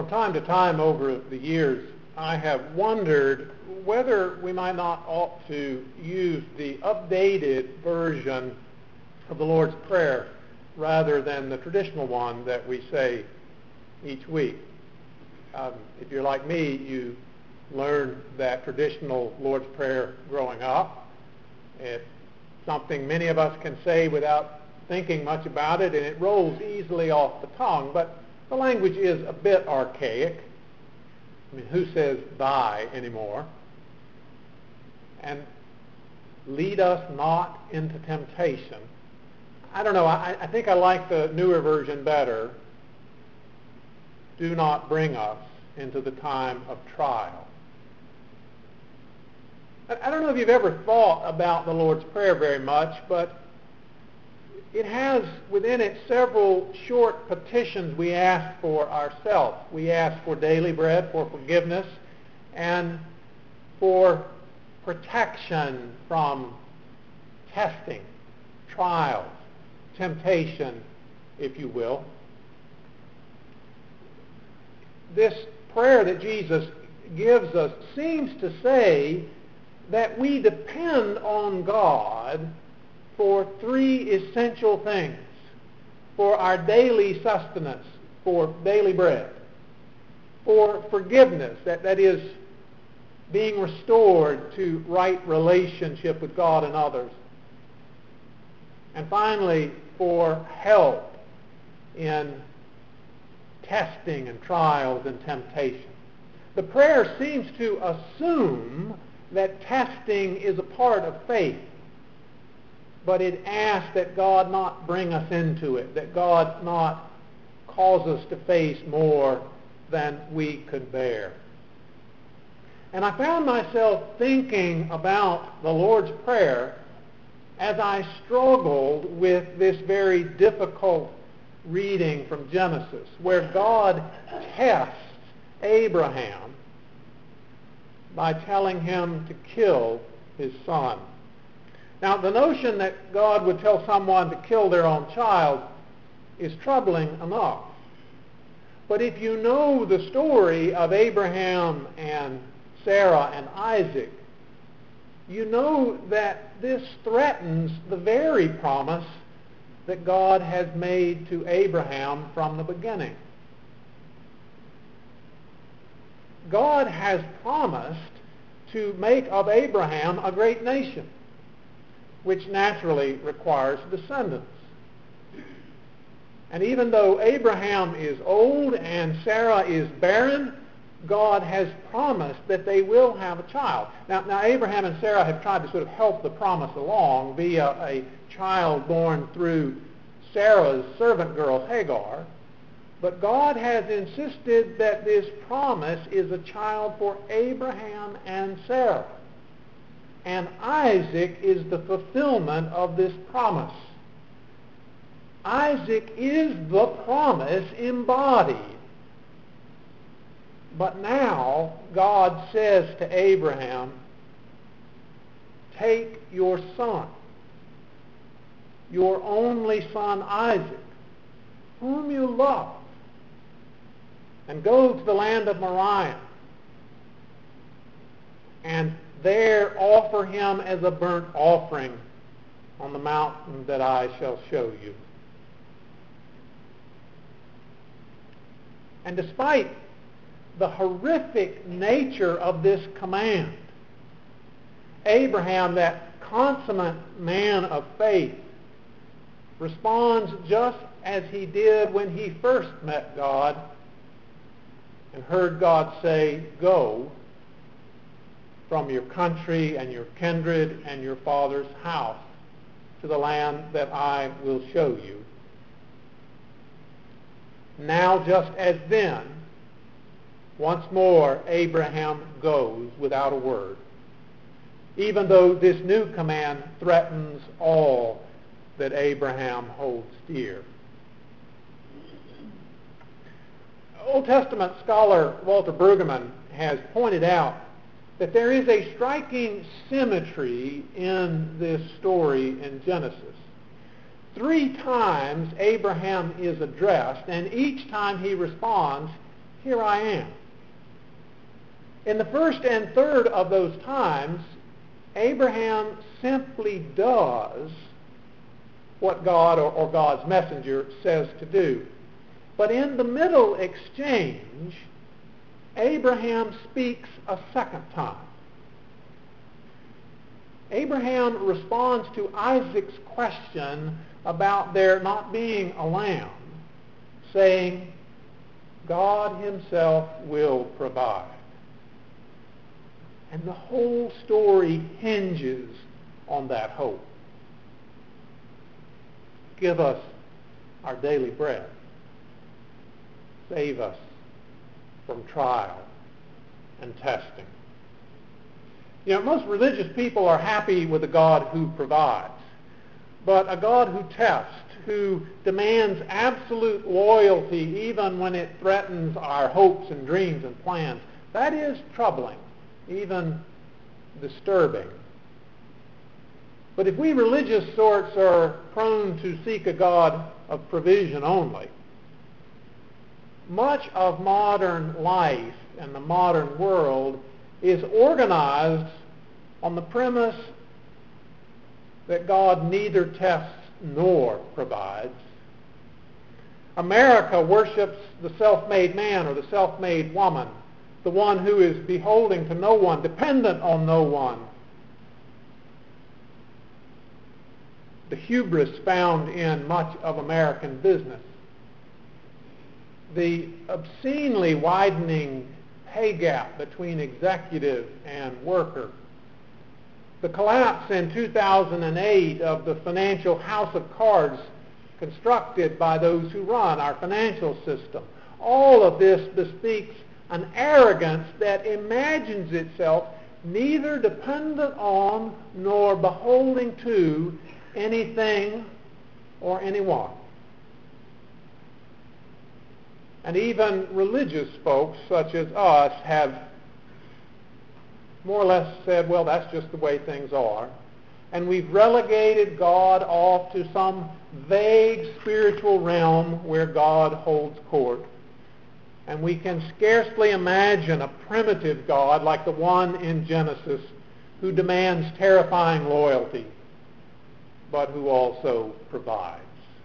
From time to time over the years, I have wondered whether we might not ought to use the updated version of the Lord's Prayer rather than the traditional one that we say each week. If you're like me, you learned that traditional Lord's Prayer growing up. It's something many of us can say without thinking much about it, and it rolls easily off the tongue, but the language is a bit archaic. I mean, who says thy anymore? And lead us not into temptation. I don't know, I think I like the newer version better. Do not bring us into the time of trial. I don't know if you've ever thought about the Lord's Prayer very much, but it has within it several short petitions we ask for ourselves. We ask for daily bread, for forgiveness, and for protection from testing, trials, temptation, if you will. This prayer that Jesus gives us seems to say that we depend on God for three essential things: for our daily sustenance, for daily bread, for forgiveness, that is being restored to right relationship with God and others, and finally for help in testing and trials and temptation. The prayer seems to assume that testing is a part of faith, but it asks that God not bring us into it, that God not cause us to face more than we could bear. And I found myself thinking about the Lord's Prayer as I struggled with this very difficult reading from Genesis, where God tests Abraham by telling him to kill his son. Now, the notion that God would tell someone to kill their own child is troubling enough. But if you know the story of Abraham and Sarah and Isaac, you know that this threatens the very promise that God has made to Abraham from the beginning. God has promised to make of Abraham a great nation, which naturally requires descendants. And even though Abraham is old and Sarah is barren, God has promised that they will have a child. Now Abraham and Sarah have tried to sort of help the promise along via a child born through Sarah's servant girl Hagar, but God has insisted that this promise is a child for Abraham and Sarah. And Isaac is the fulfillment of this promise. Isaac is the promise embodied. But now God says to Abraham, take your son, your only son Isaac, whom you love, and go to the land of Moriah, and there offer him as a burnt offering on the mountain that I shall show you. And despite the horrific nature of this command, Abraham, that consummate man of faith, responds just as he did when he first met God and heard God say, go from your country and your kindred and your father's house to the land that I will show you. Now, just as then, once more Abraham goes without a word, even though this new command threatens all that Abraham holds dear. Old Testament scholar Walter Brueggemann has pointed out that there is a striking symmetry in this story in Genesis. 3 times Abraham is addressed, and each time he responds, here I am. In the first and third of those times, Abraham simply does what God or God's messenger says to do. But in the middle exchange, Abraham speaks a second time. Abraham responds to Isaac's question about there not being a lamb, saying, God himself will provide. And the whole story hinges on that hope. Give us our daily bread. Save us from trial and testing. You know, most religious people are happy with a God who provides, but a God who tests, who demands absolute loyalty even when it threatens our hopes and dreams and plans, that is troubling, even disturbing. But if we religious sorts are prone to seek a God of provision only, much of modern life and the modern world is organized on the premise that God neither tests nor provides. America worships the self-made man or the self-made woman, the one who is beholding to no one, dependent on no one. The hubris found in much of American business. The obscenely widening pay gap between executive and worker. The collapse in 2008 of the financial house of cards constructed by those who run our financial system. All of this bespeaks an arrogance that imagines itself neither dependent on nor beholding to anything or anyone. And even religious folks such as us have more or less said, well, that's just the way things are. And we've relegated God off to some vague spiritual realm where God holds court. And we can scarcely imagine a primitive God like the one in Genesis who demands terrifying loyalty, but who also provides.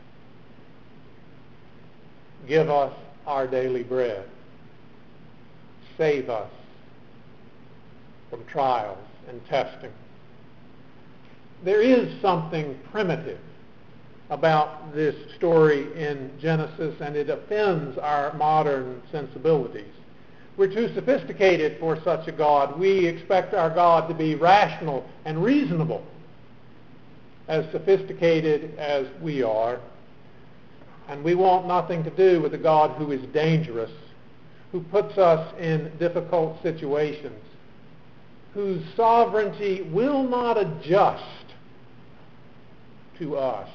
Give us our daily bread. Save us from trials and testing. There is something primitive about this story in Genesis, and it offends our modern sensibilities. We're too sophisticated for such a God. We expect our God to be rational and reasonable, as sophisticated as we are. And we want nothing to do with a God who is dangerous, who puts us in difficult situations, whose sovereignty will not adjust to us.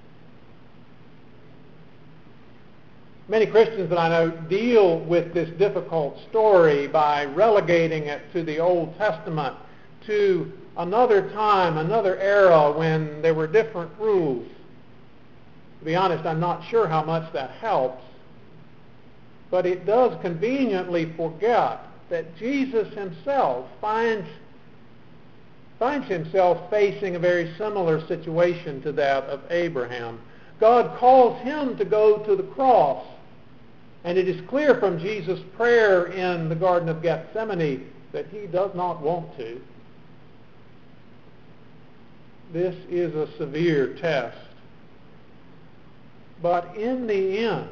Many Christians that I know deal with this difficult story by relegating it to the Old Testament, to another time, another era when there were different rules. To be honest, I'm not sure how much that helps, but it does conveniently forget that Jesus himself finds himself facing a very similar situation to that of Abraham. God calls him to go to the cross, and it is clear from Jesus' prayer in the Garden of Gethsemane that he does not want to. This is a severe test. But in the end,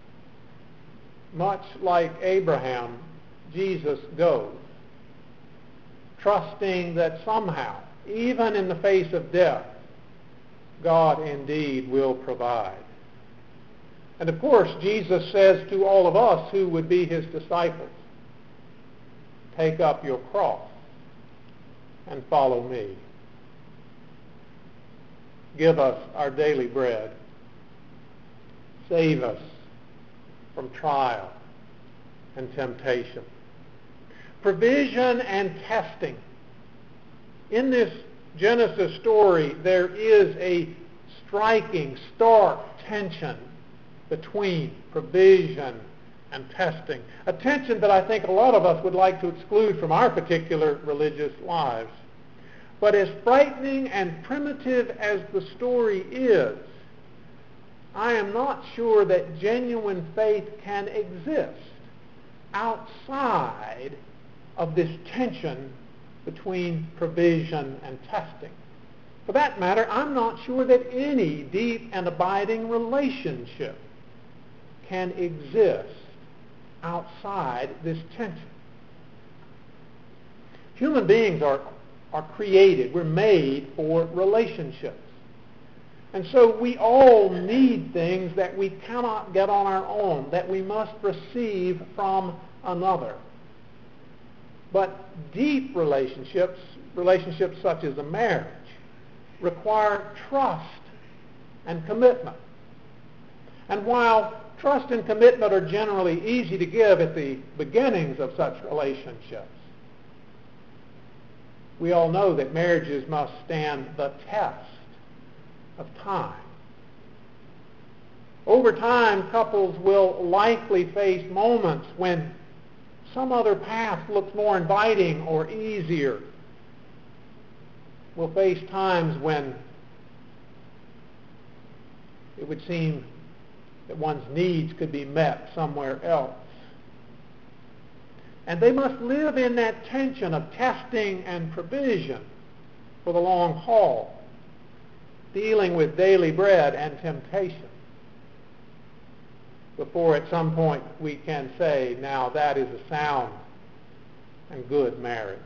much like Abraham, Jesus goes, trusting that somehow, even in the face of death, God indeed will provide. And of course, Jesus says to all of us who would be his disciples, take up your cross and follow me. Give us our daily bread. Save us from trial and temptation. Provision and testing. In this Genesis story, there is a striking, stark tension between provision and testing, a tension that I think a lot of us would like to exclude from our particular religious lives. But as frightening and primitive as the story is, I am not sure that genuine faith can exist outside of this tension between provision and testing. For that matter, I'm not sure that any deep and abiding relationship can exist outside this tension. Human beings are created. We're made for relationships. And so we all need things that we cannot get on our own, that we must receive from another. But deep relationships such as a marriage, require trust and commitment. And while trust and commitment are generally easy to give at the beginnings of such relationships, we all know that marriages must stand the test of time. Over time, couples will likely face moments when some other path looks more inviting or easier. We'll face times when it would seem that one's needs could be met somewhere else. And they must live in that tension of testing and provision for the long haul, dealing with daily bread and temptation, before at some point we can say, now that is a sound and good marriage.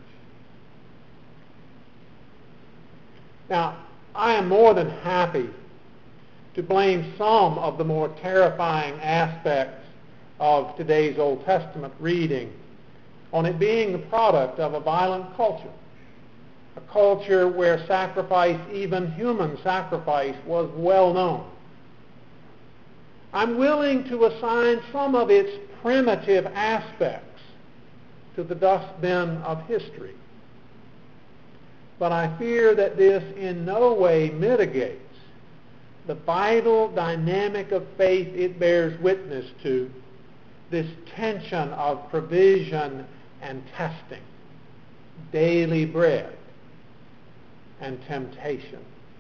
Now, I am more than happy to blame some of the more terrifying aspects of today's Old Testament reading on it being the product of a violent culture, a culture where sacrifice, even human sacrifice, was well known. I'm willing to assign some of its primitive aspects to the dustbin of history. But I fear that this in no way mitigates the vital dynamic of faith it bears witness to, this tension of provision and testing, daily bread and temptation.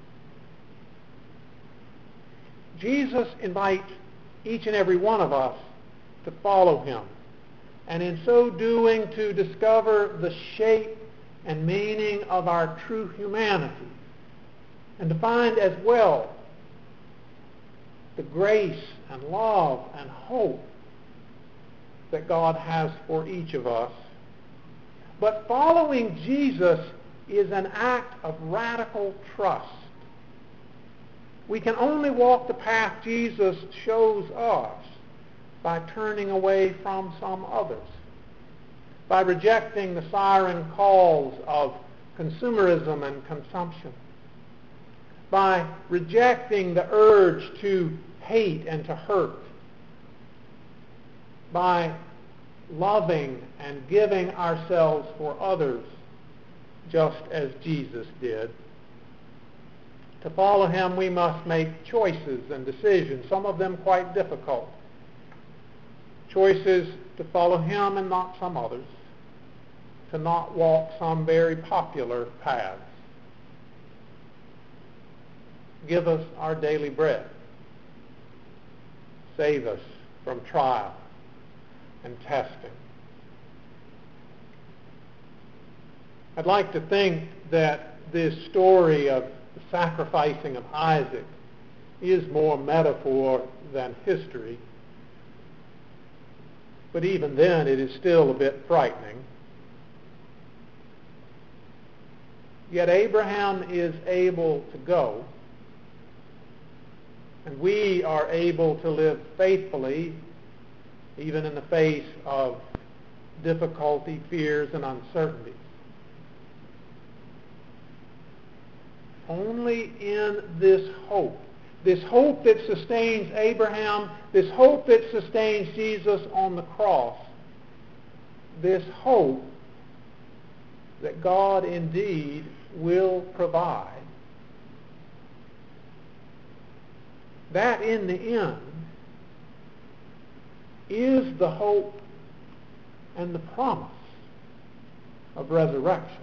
Jesus invites each and every one of us to follow him, and in so doing to discover the shape and meaning of our true humanity, and to find as well the grace and love and hope that God has for each of us. But following Jesus is an act of radical trust. We can only walk the path Jesus shows us by turning away from some others, by rejecting the siren calls of consumerism and consumption, by rejecting the urge to hate and to hurt, by loving and giving ourselves for others just as Jesus did. To follow him, we must make choices and decisions, some of them quite difficult. Choices to follow him and not some others, to not walk some very popular paths. Give us our daily bread. Save us from trial and testing. I'd like to think that this story of the sacrificing of Isaac is more metaphor than history. But even then, it is still a bit frightening. Yet Abraham is able to go, and we are able to live faithfully, even in the face of difficulty, fears, and uncertainties. Only in this hope that sustains Abraham, this hope that sustains Jesus on the cross, this hope that God indeed will provide, that in the end is the hope and the promise of resurrection.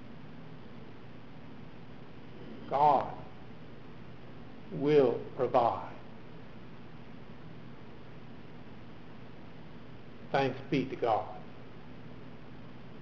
God will provide. Thanks be to God.